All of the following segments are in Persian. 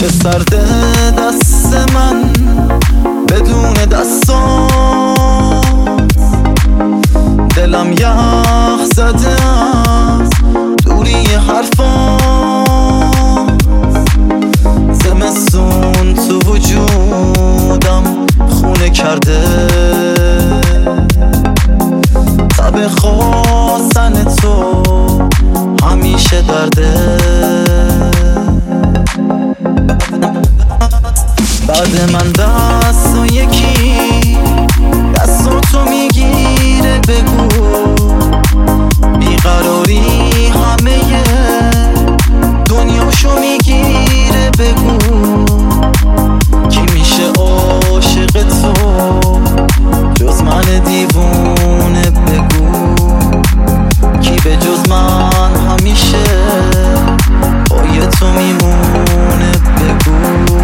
که سرد دست من بدون دستات، دلم یخ زده از دوری حرفات. زمستون تو وجودم خونه کرده، تب خواستن تو همیشه درده. بعد من دست و یکی دستاتو میگیره، بگو بیقراری همه دنیاشو میگیره، بگو کی میشه عاشق تو جز من دیوونه، بگو کی به جز من همیشه پای تو میمونه، بگو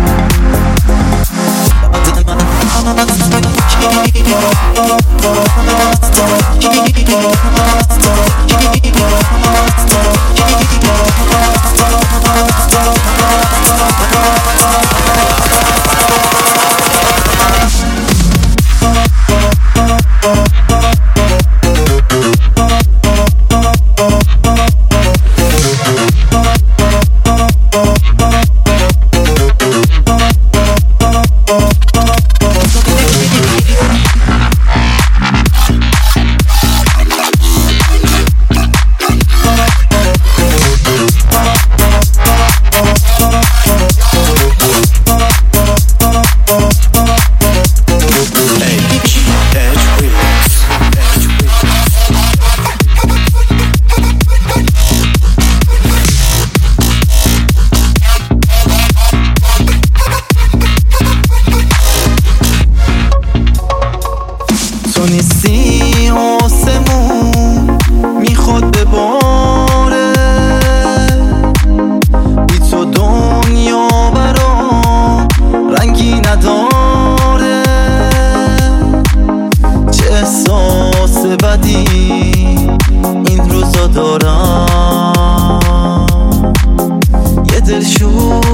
تو نیستی آسمون میخواد بباره، بی تو دنیا برام رنگی نداره. چه احساس بدی این روزا دارم، یه دلشور